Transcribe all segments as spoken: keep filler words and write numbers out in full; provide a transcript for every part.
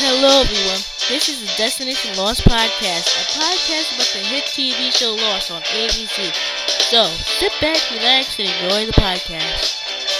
Hello, everyone. This is the Destination Lost podcast, a podcast about the hit T V show Lost on A B C. So, sit back, relax, and enjoy the podcast.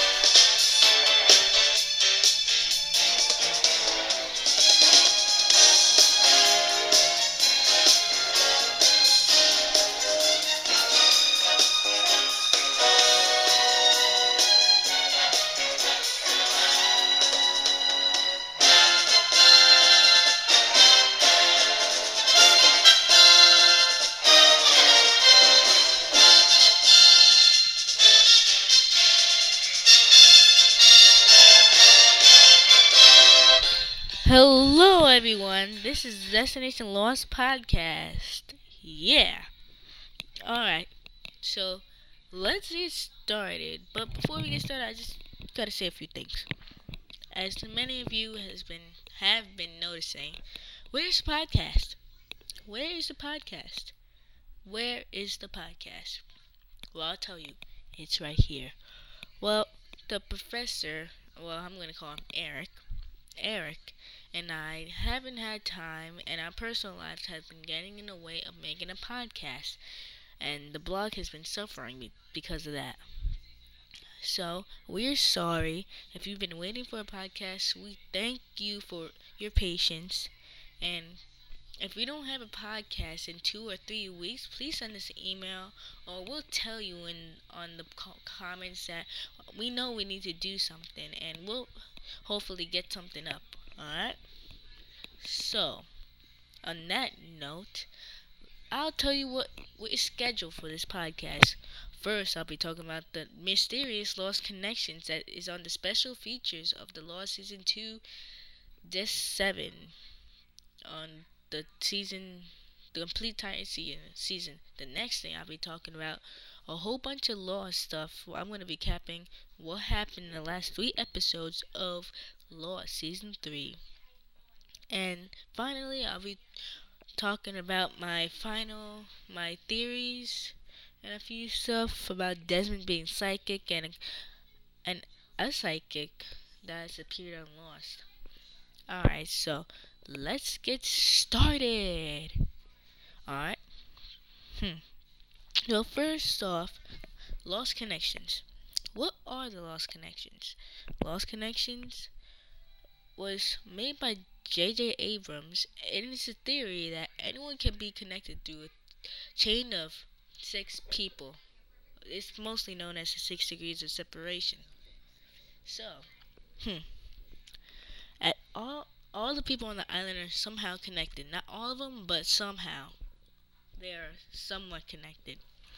Hello, everyone. This is the Destination Lost podcast. Yeah. Alright. So, let's get started. But before we get started, I just gotta say a few things. As many of you has been have been noticing, where's the podcast? Where is the podcast? Where is the podcast? Well, I'll tell you. It's right here. Well, the professor, well, I'm gonna call him Eric. Eric and I haven't had time, and our personal lives have been getting in the way of making a podcast, and the blog has been suffering be- because of that. So, we're sorry if you've been waiting for a podcast. We thank you for your patience, and if we don't have a podcast in two or three weeks, please send us an email, or we'll tell you in on the co- comments that we know we need to do something, and we'll hopefully get something up. Alright? So, on that note, I'll tell you what, what is scheduled for this podcast. First, I'll be talking about the mysterious Lost Connections that is on the special features of the Lost Season two, Disc seven, on the season, the complete Titan season. season. The next thing I'll be talking about a whole bunch of Lost stuff. Where I'm going to be capping what happened in the last three episodes of Lost Season three. And finally, I'll be talking about my final, my theories, and a few stuff about Desmond being psychic and, and a psychic that has appeared on Lost. Alright, so let's get started. Alright. Hmm. So first off, Lost Connections. What are the Lost Connections? Lost Connections was made by J J Abrams, and it's a theory that anyone can be connected through a chain of six people. It's mostly known as the six degrees of separation. So, hmm, at all, all the people on the island are somehow connected. Not all of them, but somehow they are somewhat connected.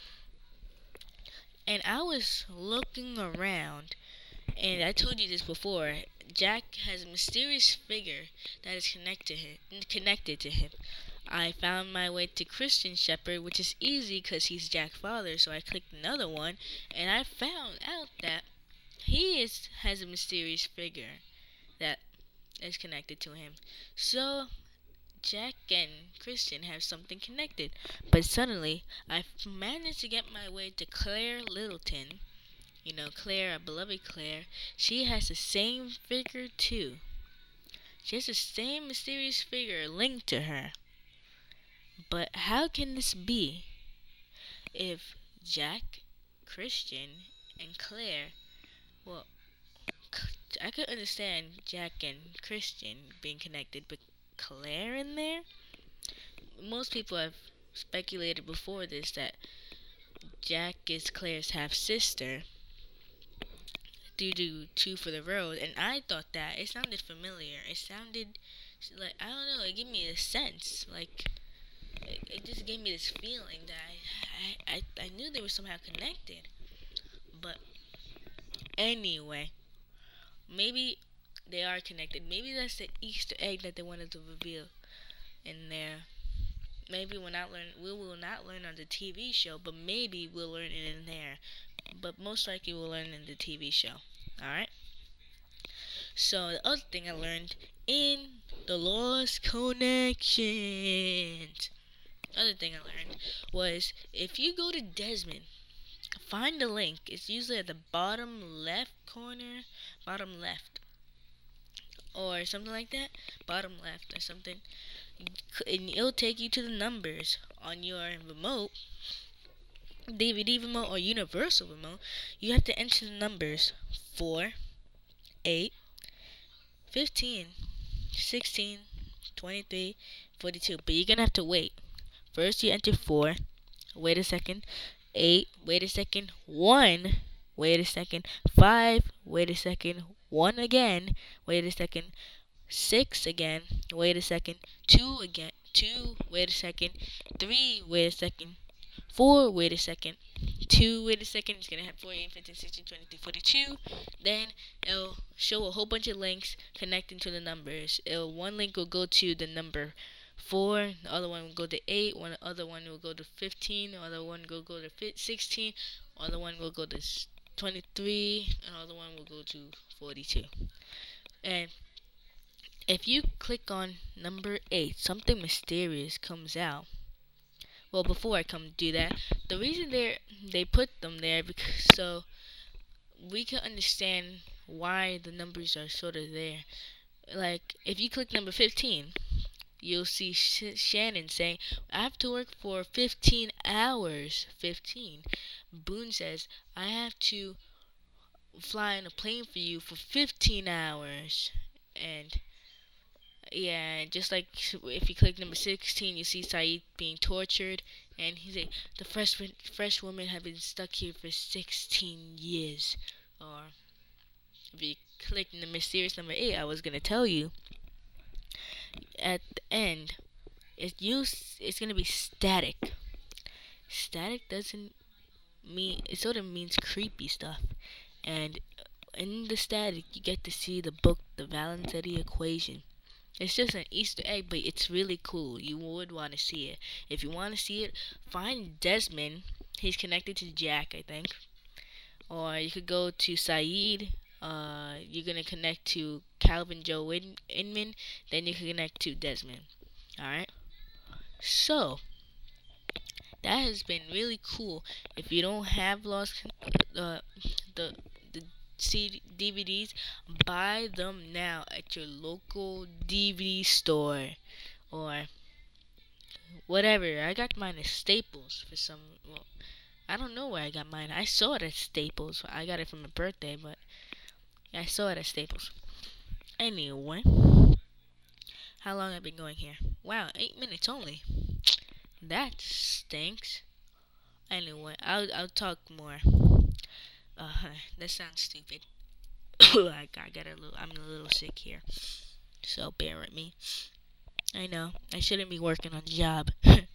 And I was looking around, and I told you this before. Jack has a mysterious figure that is connected to him. Connected to him. I found my way to Christian Shepherd, which is easy because he's Jack's father. So I clicked another one, and I found out that he is has a mysterious figure that is connected to him. So Jack and Christian have something connected. But suddenly, I managed to get my way to Claire Littleton. You know, Claire, our beloved Claire. She has the same figure too. She has the same mysterious figure linked to her. But how can this be if Jack, Christian, and Claire, well, I could understand Jack and Christian being connected, but Claire in there? Most people have speculated before this that Jack is Claire's half sister due to Two for the Road, and I thought that it sounded familiar. It sounded like, I don't know, it gave me a sense, like it, it just gave me this feeling that I, I, I, I knew they were somehow connected. But anyway, maybe they are connected. Maybe that's the Easter egg that they wanted to reveal in there. Maybe we'll not learn. We will not learn on the T V show, but maybe we'll learn it in there. But most likely we'll learn in the T V show. All right. So the other thing I learned in the Lost Connections, other thing I learned was if you go to Desmond, find the link. It's usually at the bottom left corner, bottom left. or something like that, bottom left or something, and it'll take you to the numbers on your remote, D V D remote or universal remote. You have to enter the numbers four, eight, fifteen, sixteen, twenty-three, forty-two. But you're gonna have to wait. First you enter four, wait a second, eight, wait a second, one, wait a second, five, wait a second, one again, wait a second, six again, wait a second, two again, two, wait a second, three, wait a second, four, wait a second, two, wait a second, it's gonna have forty-eight, fifteen, sixteen, twenty-three, forty-two, then it'll show a whole bunch of links connecting to the numbers. It'll, one link will go to the number four, the other one will go to eight, one other one will go to fifteen, the other one will go to sixteen, the other one will go to twenty-three, and the other one will go to forty-two. And if you click on number eight, something mysterious comes out. Well, before I come do that, the reason they they put them there because so we can understand why the numbers are sort of there. Like if you click number fifteen, you'll see Sh- Shannon saying, "I have to work for fifteen hours." fifteen. Boone says, "I have to fly in a plane for you for fifteen hours." And yeah, just like if you click number sixteen, you see Saeed being tortured, and he's like, "The fresh fresh woman have been stuck here for sixteen years." Or if you click the mysterious number eight, I was gonna tell you at the end, it's use it's gonna be static. Static doesn't mean it sort of means creepy stuff, and in the static you get to see the book, the Valenzetti equation. It's just an Easter egg, but it's really cool. You would want to see it. If you want to see it, find Desmond. He's connected to Jack, I think. Or you could go to Saeed. Uh, you're going to connect to Calvin Joe In- Inman. Then you can connect to Desmond. Alright? So, that has been really cool. If you don't have Lost, uh, the the C D, D V Ds, buy them now at your local D V D store or whatever. I got mine at Staples for some. Well, I don't know where I got mine. I saw it at Staples. I got it for my birthday, but I saw it at Staples. Anyway, how long have I been going here? Wow, eight minutes only. That stinks. Anyway, I'll I'll talk more. Uh, that sounds stupid. I got, I got a little. I'm a little sick here, so bear with me. I know I shouldn't be working on the job.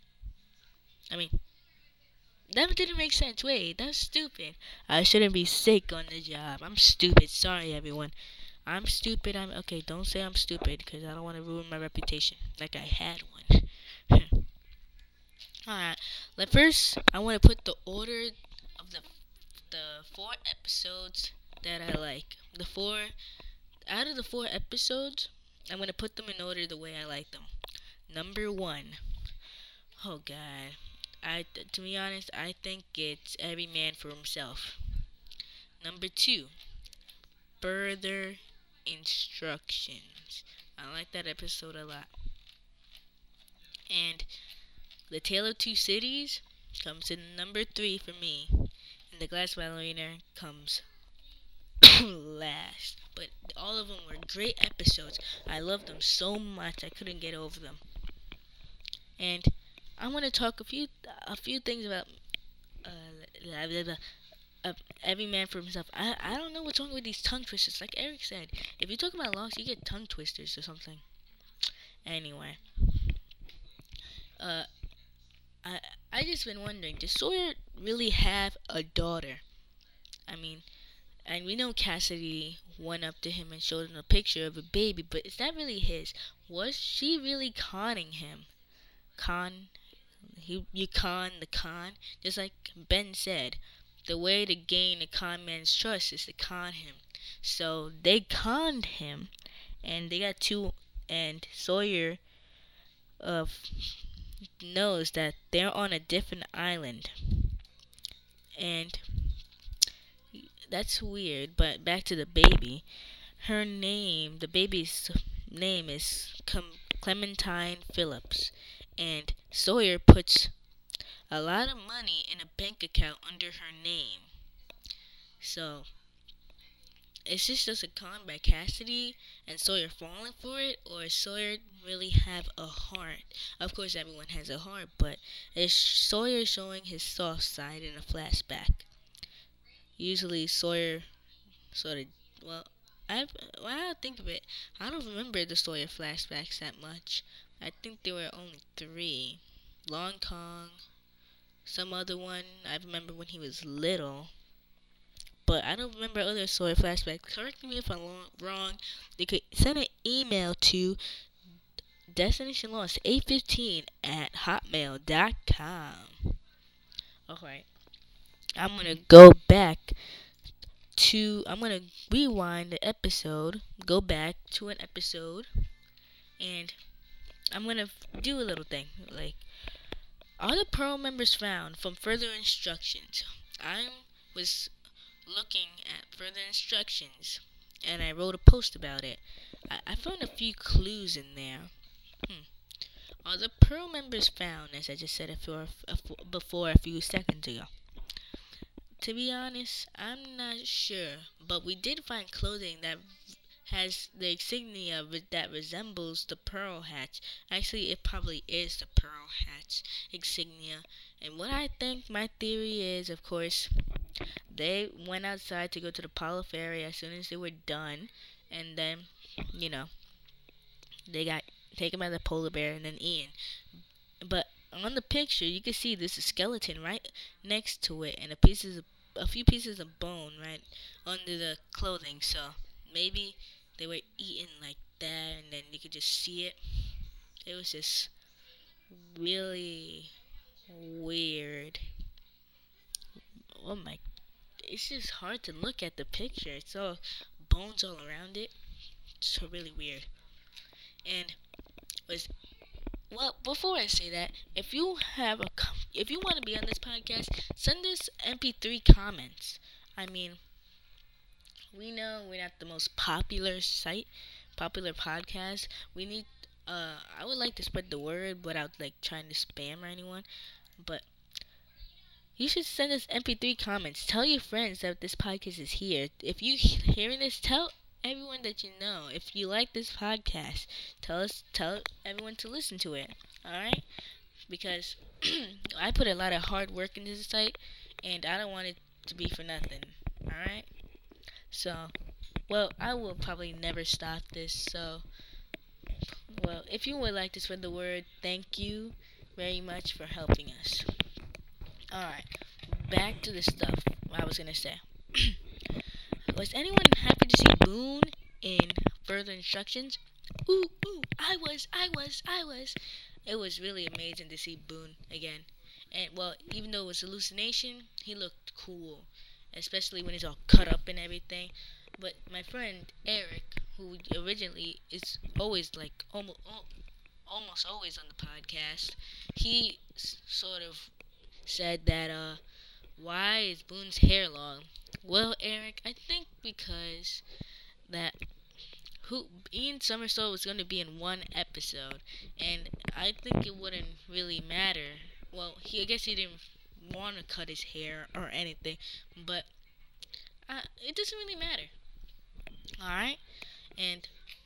I mean, that didn't make sense. Wait, that's stupid. I shouldn't be sick on the job. I'm stupid. Sorry, everyone. I'm stupid. I'm okay. Don't say I'm stupid because I don't want to ruin my reputation like I had one. Alright. Let first I want to put the order of the the four episodes that I like. The four out of the four episodes, I'm gonna put them in order the way I like them. Number one. Oh God. I to be honest, I think it's Every Man for Himself. Number two. Further Instructions. I like that episode a lot. And The Tale of Two Cities comes in number three for me. And The Glass Ballerina comes last. But all of them were great episodes. I loved them so much I couldn't get over them. And I want to talk a few a few things about uh, uh, Every Man for Himself. I I don't know what's wrong with these tongue twisters. Like Eric said, if you talk about Lost, you get tongue twisters or something. Anyway, uh, I I just been wondering, does Sawyer really have a daughter? I mean, and we know Cassidy went up to him and showed him a picture of a baby, but is that really his? Was she really conning him? Con, he, you con the con? Just like Ben said, the way to gain a con man's trust is to con him. So they conned him, and they got two, and Sawyer uh, knows that they're on a different island. And that's weird, but back to the baby. her name, the baby's name is Com- Clementine Phillips, and Sawyer puts a lot of money in a bank account under her name. So, is this just a con by Cassidy and Sawyer falling for it, or does Sawyer really have a heart? Of course, everyone has a heart, but is Sawyer showing his soft side in a flashback? Usually, Sawyer sort of, well, I when I think of it, I don't remember the Sawyer flashbacks that much. I think there were only three: Long Kong, some other one I remember when he was little, but I don't remember other Sawyer flashbacks. Correct me if I'm wrong. You could send an email to destination lost eight fifteen at hotmail dot com. Alright, I'm gonna go back to, I'm gonna rewind the episode, go back to an episode, and I'm gonna do a little thing, like, are the Pearl members found from further instructions? I was looking at further instructions, and I wrote a post about it. I, I found a few clues in there. Hmm. Are the Pearl members found, as I just said a few, a, before a few seconds ago? To be honest, I'm not sure, but we did find clothing that has the insignia that resembles the Pearl Hatch. Actually, it probably is the Pearl Hatch insignia. And what I think my theory is, of course, they went outside to go to the Apollo Ferry as soon as they were done, and then, you know, they got taken by the polar bear and then eaten. But on the picture, you can see there's a skeleton right next to it, and a pieces of, a few pieces of bone right under the clothing. So maybe they were eaten like that, and then you could just see it. It was just really weird. Oh my! It's just hard to look at the picture. It's all bones all around it. It's so really weird. And was well, before I say that, if you have a, if you want to be on this podcast, send us M P three comments. I mean, we know we're not the most popular site, popular podcast. We need, uh, I would like to spread the word without like trying to spam or anyone, but you should send us M P three comments. Tell your friends that this podcast is here. If you hearing this, tell everyone that you know. If you like this podcast, tell us, tell everyone to listen to it. All right, because I put a lot of hard work into the site, and I don't want it to be for nothing. All right, so well, I will probably never stop this. So, well, if you would like to spread the word, thank you very much for helping us. All right, back to the stuff I was gonna say. Was anyone happy to see Boone in further instructions? Ooh, ooh, I was, I was, I was. It was really amazing to see Boone again. And, well, even though it was hallucination, he looked cool. Especially when he's all cut up and everything. But my friend, Eric, who originally is always, like, almost, almost always on the podcast, he s- sort of said that, uh, why is Boone's hair long? Well, Eric, I think because that who Ian Somersault was going to be in one episode, and I think it wouldn't really matter. Well, he I guess he didn't want to cut his hair or anything, but uh, it doesn't really matter. All right, and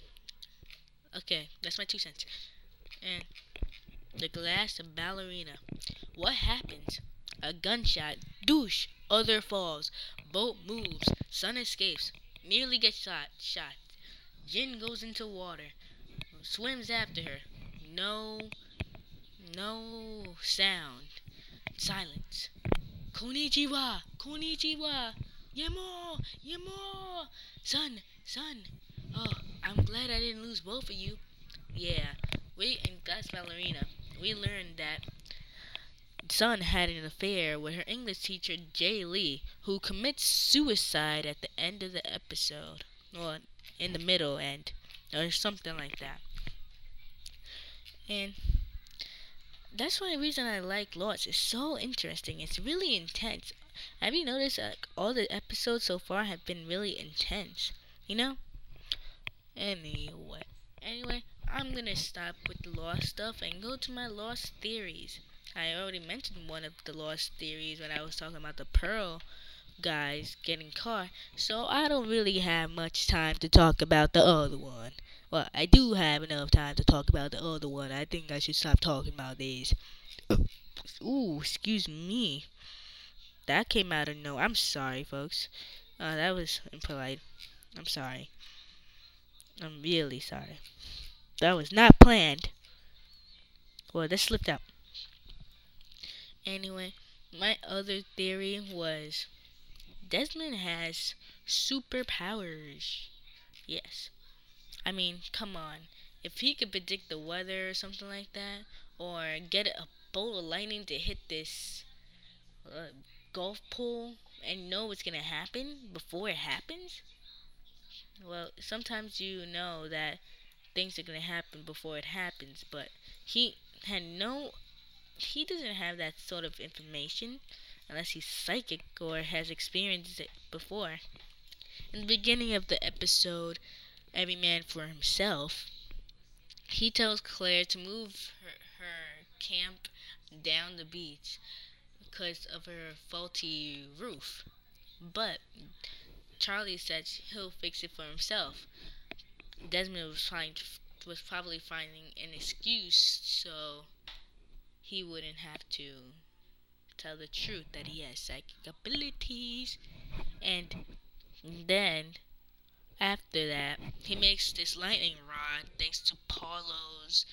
okay, that's my two cents. And the glass ballerina. What happens? A gunshot. Douche. Other falls. Boat moves. Son escapes. Nearly gets shot. Shot. Jin goes into water. Swims after her. No. No sound. Silence. Konnichiwa. Konnichiwa. Yemo. Yemo. Son. Son. Oh, I'm glad I didn't lose both of you. Yeah. We in Glass Ballerina, we learned that Sun had an affair with her English teacher, Jay Lee, who commits suicide at the end of the episode. Or in the middle end. Or something like that. And that's one reason I like Lost. It's so interesting. It's really intense. Have you noticed like all the episodes so far have been really intense? You know? Anyway, anyway, I'm gonna stop with the lost stuff and go to my lost theories. I already mentioned one of the lost theories when I was talking about the Pearl guys getting caught, so I don't really have much time to talk about the other one. Well, I do have enough time to talk about the other one. I think I should stop talking about these. Ooh, excuse me. That came out of no. I'm sorry, folks. Uh, that was impolite. I'm sorry. I'm really sorry. That was not planned. Well, that slipped out. Anyway, my other theory was Desmond has superpowers. Yes. I mean, come on. If he could predict the weather or something like that, or get a bolt of lightning to hit this uh, golf pole and know what's gonna happen before it happens, well, sometimes you know that things are gonna happen before it happens, but he had no, he doesn't have that sort of information unless he's psychic or has experienced it before. In the beginning of the episode, Every Man for Himself, he tells Claire to move her, her camp down the beach because of her faulty roof. But Charlie said he'll fix it for himself. Desmond was trying to, was probably finding an excuse so he wouldn't have to tell the truth that he has psychic abilities. And then after that, he makes this lightning rod thanks to Paulo's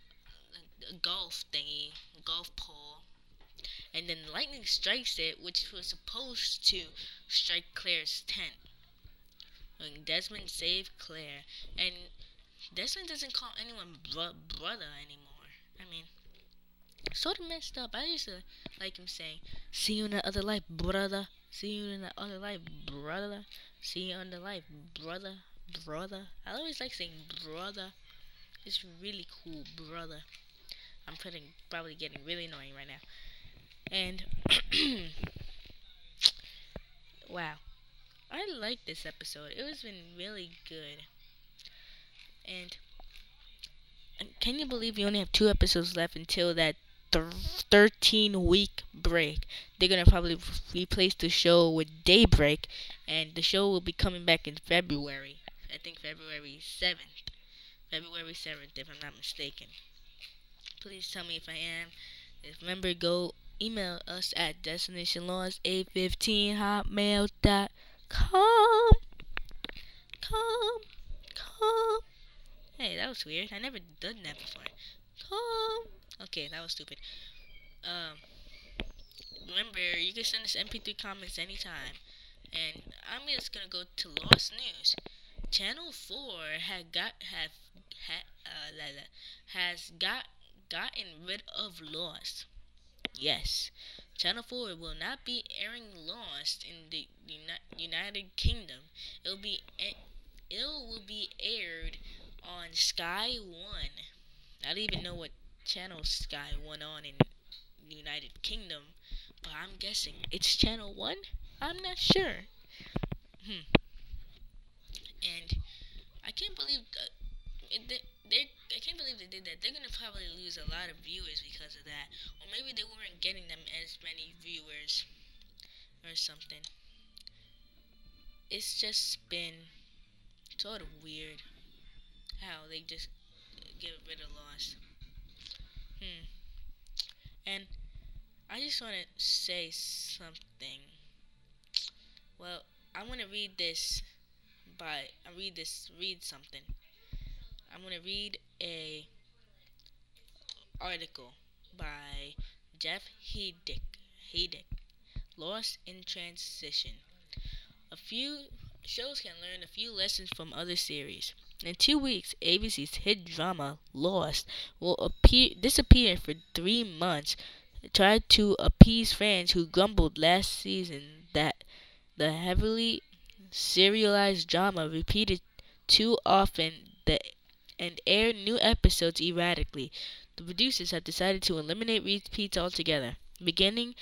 golf thingy, golf pole. And then lightning strikes it, which was supposed to strike Claire's tent. And Desmond saved Claire. And Desmond doesn't call anyone bro- brother anymore. I mean, sort of messed up. I used to like him saying, "See you in the other life, brother. See you in the other life, brother. See you in the life, brother, brother." I always like saying brother. It's really cool, brother. I'm putting, probably getting really annoying right now. And wow, I like this episode. It was been really good. And can you believe we only have two episodes left until that thirteen week break? They're gonna probably replace the show with Daybreak, and the show will be coming back in February. I think February seventh. February seventh, if I'm not mistaken. Please tell me if I am. If remember, go email us at destination lost eight fifteen hotmail dot com. Come, come. Hey, that was weird. I never done that before. Come. Okay, that was stupid. Um, remember, you can send us M P three comments anytime. And I'm just gonna go to Lost News. Channel four had got have ha, uh, la, la, has got gotten rid of Lost. Yes, Channel four will not be airing Lost in the Uni- United Kingdom. It'll be it will be aired on Sky One. I don't even know what channel Sky One on in the United Kingdom, but I'm guessing it's Channel One. I'm not sure. Hmm. And I can't believe that they, they I can't believe they did that. They're gonna probably lose a lot of viewers because of that, or maybe they weren't getting them as many viewers or something. It's just been sort of weird how they just get rid of Lost. Hmm. And I just want to say something. Well, I want to read this by I read this read something. I'm gonna read a article by Jeff Heidick. Heidick, Lost in Transition. A few shows can learn a few lessons from other series. In two weeks, A B C's hit drama Lost will appear disappear for three months. It tried to appease fans who grumbled last season that the heavily serialized drama repeated too often the, and aired new episodes erratically. The producers have decided to eliminate repeats altogether. Beginning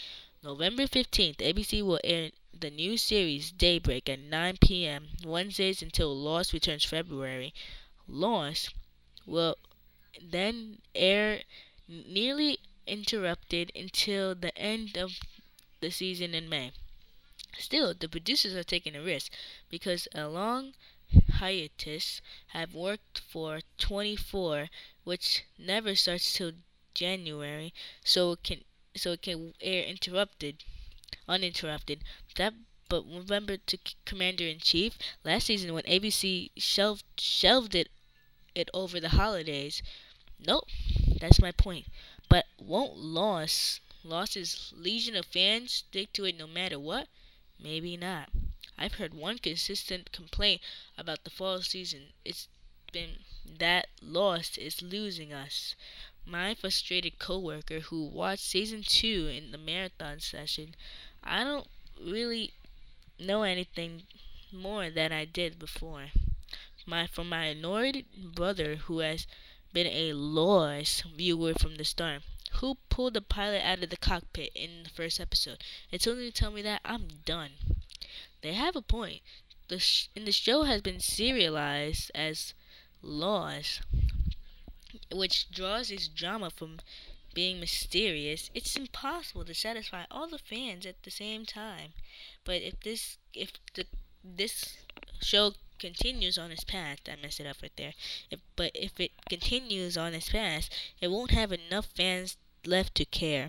November fifteenth, A B C will air the new series Daybreak at nine p.m. Wednesdays until Lost returns February. Lost will then air nearly interrupted until the end of the season in May. Still, the producers are taking a risk because a long hiatus have worked for twenty-four, which never starts till January, so it can so it can air interrupted, uninterrupted. That but remember to Commander in Chief last season when A B C shelved shelved it it over the holidays. Nope, that's my point. But won't Lost Lost's legion of fans stick to it no matter what? Maybe not. I've heard one consistent complaint about the fall season. It's been that Lost is losing us. My frustrated coworker who watched season two in the marathon session, I don't really know anything more than I did before. My from my annoyed brother who has been a Lost viewer from the start, who pulled the pilot out of the cockpit in the first episode. It's only to tell me that I'm done. They have a point. The sh- and the show has been serialized as Lost, which draws its drama from being mysterious. It's impossible to satisfy all the fans at the same time. But if this if the this show continues on its path, I messed it up right there. If, but if it continues on its path, it won't have enough fans left to care.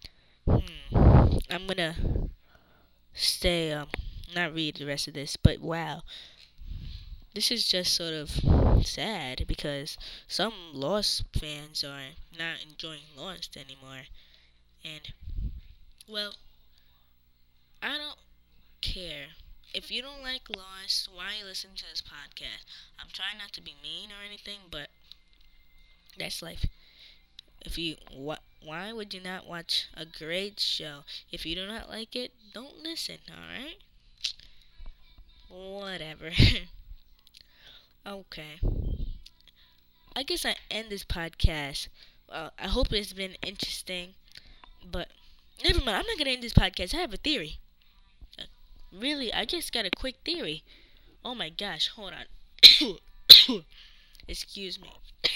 Hmm. I'm gonna stay um not read the rest of this, but wow, this is just sort of sad because some Lost fans are not enjoying Lost anymore, and well, I don't care. If you don't like Lost, why listen to this podcast? I'm trying not to be mean or anything, but that's life. If you wh- why would you not watch a great show? If you do not like it, don't listen, alright? Whatever. Okay. I guess I end this podcast. Uh, I hope it's been interesting, but never mind. I'm not gonna end this podcast. I have a theory. Uh, really, I just got a quick theory. Oh my gosh, hold on. Excuse me.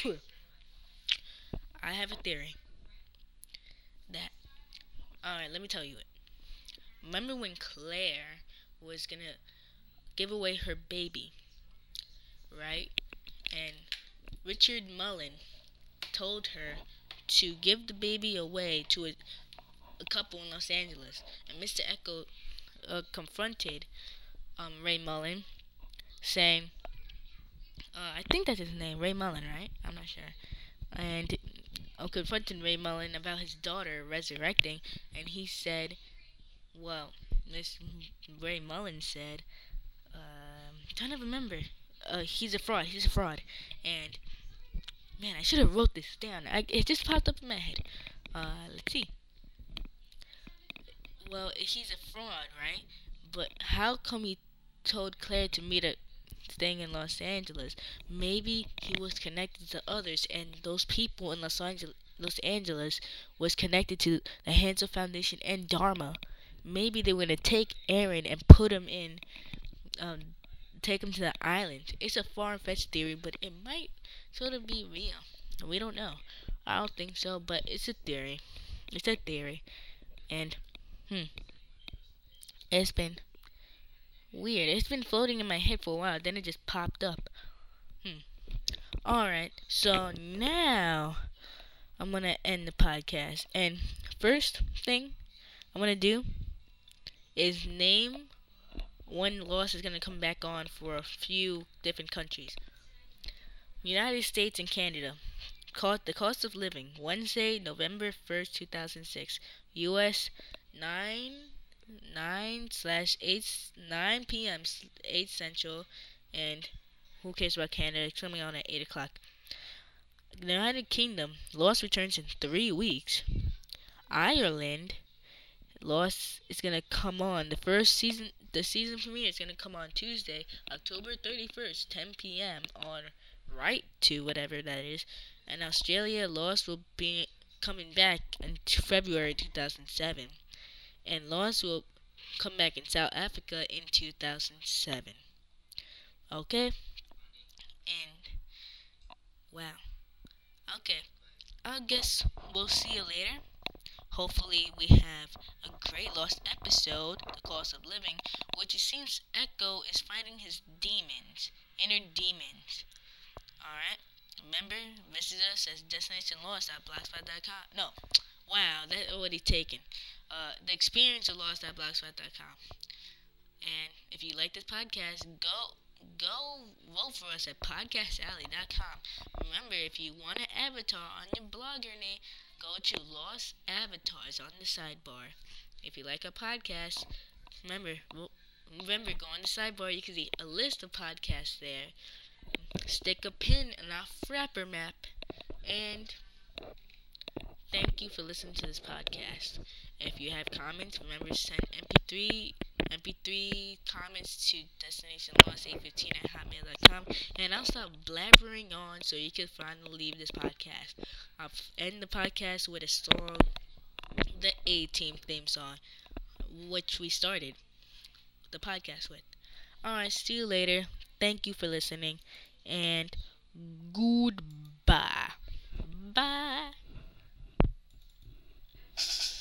I have a theory. That. Alright, let me tell you it. Remember when Claire was gonna give away her baby, right? And Richard Mullen told her to give the baby away to a, a couple in Los Angeles. And Mister Echo uh, confronted um, Ray Mullen, saying, uh, I think that's his name, Ray Mullen, right? I'm not sure. And uh, confronted Ray Mullen about his daughter resurrecting, and he said, well, this Ray Mullen said, uh, I'm trying to remember. Uh, he's a fraud. He's a fraud. And man, I should have wrote this down. I, it just popped up in my head. Uh, let's see. Well, he's a fraud, right? But how come he told Claire to meet up staying in Los Angeles? Maybe he was connected to others, and those people in Los Angeles, Los Angeles was connected to the Hansel Foundation and Dharma. Maybe they were gonna take Aaron and put him in, um, take him to the island. It's a far-fetched theory, but it might sort of be real. We don't know. I don't think so, but it's a theory. It's a theory. And, hmm, it's been weird. It's been floating in my head for a while, then it just popped up. Hmm. Alright, so now I'm gonna end the podcast. And first thing I'm gonna do is name when Lost is gonna come back on for a few different countries. United States and Canada. Cost, the cost of living. Wednesday, November first, two thousand six. U S nine nine slash eight nine p.m. eight Central, and who cares about Canada? It's coming on at eight o'clock. The United Kingdom. Lost returns in three weeks. Ireland. Lost is gonna come on. The first season, the season premiere is gonna come on Tuesday, October thirty-first, ten p.m. on Right to whatever that is. And Australia, Lost will be coming back in February two thousand seven. and Lost will come back in South Africa in two thousand seven. Okay? And, wow. Okay. I guess we'll see you later. Hopefully, we have a great Lost episode, The Cost of Living, which it seems Echo is fighting his demons, inner demons. Alright? Remember, visit us at destination lost dot blogspot dot com. No. Wow, that already taken. Uh, the experience of lost dot blogspot dot com. And if you like this podcast, go go vote for us at podcast alley dot com. Remember, if you want an avatar on your blogger name, go to Lost Avatars on the sidebar. If you like our podcast, remember, remember, go on the sidebar. You can see a list of podcasts there. Stick a pin in our Frapper map. And thank you for listening to this podcast. If you have comments, remember to send M P three M P three comments to destination lost eight fifteen at hotmail dot com, and I'll stop blabbering on so you can finally leave this podcast. I'll end the podcast with a song, the A-Team theme song, which we started the podcast with. Alright, see you later. Thank you for listening, and goodbye. Bye.